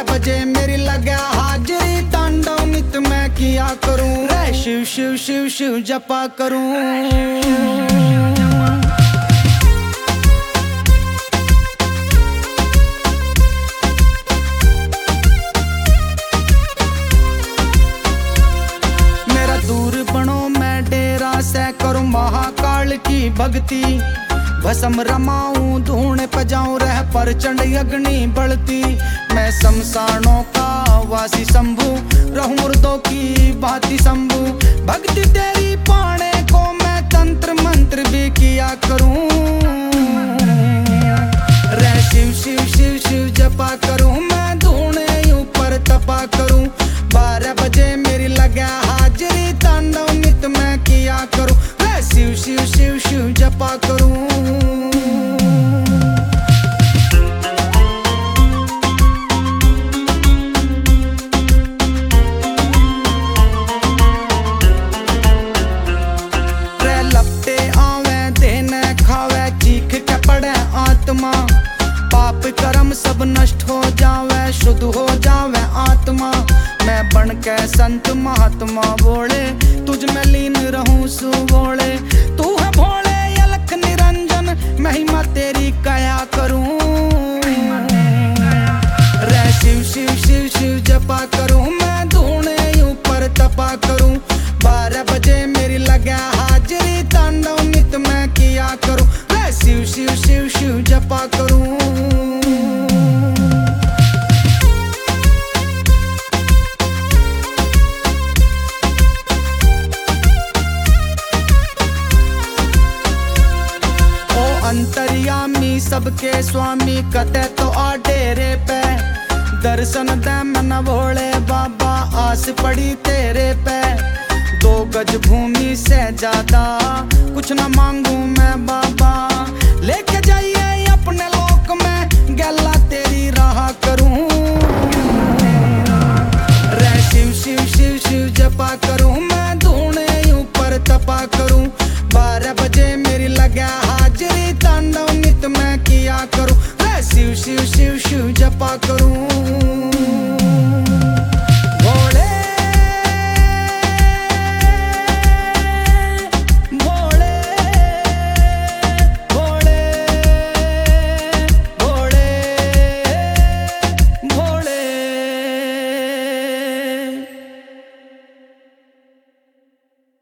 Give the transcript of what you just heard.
बजे मेरी लगा हाजरी, तांडव नित मैं किया करूं, रे शिव शिव शिव शिव जपा करूं। से करूं महाकाल की भक्ति, भस्म रमाऊं धूण पजाऊं, रह प्रचंड अग्नि बढ़ती। मैं शमशानों का वासी शंभू, रहूं मुर्दों की भांति शंभू। भक्ति तेरी पाने को मैं तंत्र मंत्र भी किया करूं, रे शिव शिव शिव शिव जपा करूं। मैं धूणे ऊपर तपा करूं, 12 बजे मेरी लगा हाजरी, तांडव नित मैं किया करूं, रे शिव शिव शिव शिव जपा करूं। पाप कर्म सब नष्ट हो जावे, शुद्ध हो जावे आत्मा। मैं बन के संत महात्मा बोले, तुझ में लीन रहूं सुबोले। तू है भोले अलख निरंजन, महिमा तेरी कया करूं, रे शिव शिव शिव शिव जपा करूं। मैं धूणे ऊपर तपा करूं, 12 बजे मेरी लगा हाजरी, तांडव नित मैं किया करूं, रे शिव शिव शिव शिव जपा करूं। अंतर्यामी सबके स्वामी, कते तो आ डेरे पे, दर्शन दे मन भोले बाबा, आस पड़ी तेरे पे। 2 गज भूमि से ज्यादा कुछ न मांगू मैं बाबा, लेके जाइए अपने लोक में, गला तेरी राह करूं, रे शिव शिव शिव शिव जपा करूं। मैं धूणे ऊपर तपा करूं, 12 बजे मेरी लगा हाजरी, तांडव नित मैं किया करूं, रे शिव शिव शिव शिव जपा करूं।